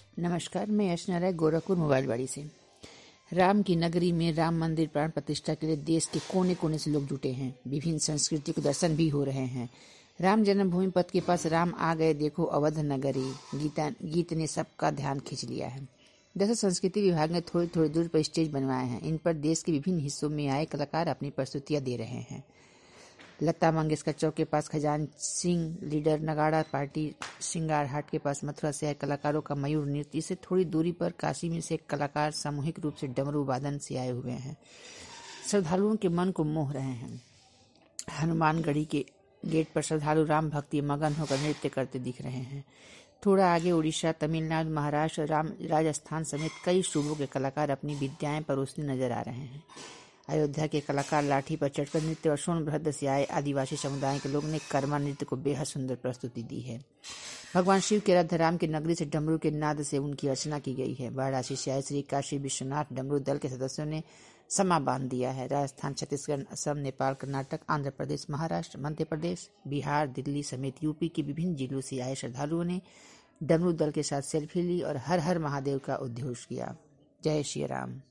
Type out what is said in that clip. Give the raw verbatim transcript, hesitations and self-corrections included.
नमस्कार, मैं यशना राय गोरखपुर मोबाइलवाड़ी से। राम की नगरी में राम मंदिर प्राण प्रतिष्ठा के लिए देश के कोने कोने से लोग जुटे हैं। विभिन्न संस्कृति के दर्शन भी हो रहे हैं। राम जन्मभूमि पथ के पास राम आ गए देखो अवध नगरी गीता गीत ने सबका ध्यान खींच लिया है। दरअसल संस्कृति विभाग ने थोड़ी थोड़ी दूर पर स्टेज बनवाए हैं। इन पर देश के विभिन्न हिस्सों में आए कलाकार अपनी प्रस्तुतियां दे रहे हैं। लता मंगेशकर चौक के पास खजान सिंह लीडर नगाड़ा पार्टी सिंगार हाट के पास मथुरा से आए कलाकारों का मयूर नृत्य। इससे थोड़ी दूरी पर काशी में से कलाकार सामूहिक रूप से डमरू वादन से आए हुए हैं। श्रद्धालुओं के मन को मोह रहे हैं। हनुमानगढ़ी के गेट पर श्रद्धालु राम भक्ति मगन होकर नृत्य करते दिख रहे हैं। थोड़ा आगे उड़ीसा, तमिलनाडु, महाराष्ट्र, राम राजस्थान समेत कई सूबों के कलाकार अपनी विद्याएं परोसते नजर आ रहे हैं। अयोध्या के कलाकार लाठी पर चढ़कर नृत्य और सोनभद्र से आए आदिवासी समुदाय के लोग ने कर्मा नृत्य को बेहद सुंदर प्रस्तुति दी है। भगवान शिव के रथ राम की नगरी से डमरू के नाद से उनकी अर्चना की गई है। वाराणसी से आए श्री काशी विश्वनाथ डमरू दल के सदस्यों ने समा बांध दिया है। राजस्थान, छत्तीसगढ़, असम, नेपाल, कर्नाटक, आंध्र प्रदेश, महाराष्ट्र, मध्य प्रदेश, बिहार, दिल्ली समेत यूपी के विभिन्न जिलों से आए श्रद्धालुओं ने डमरू दल के साथ सेल्फी ली और हर हर महादेव का उद्घोष किया। जय श्री राम।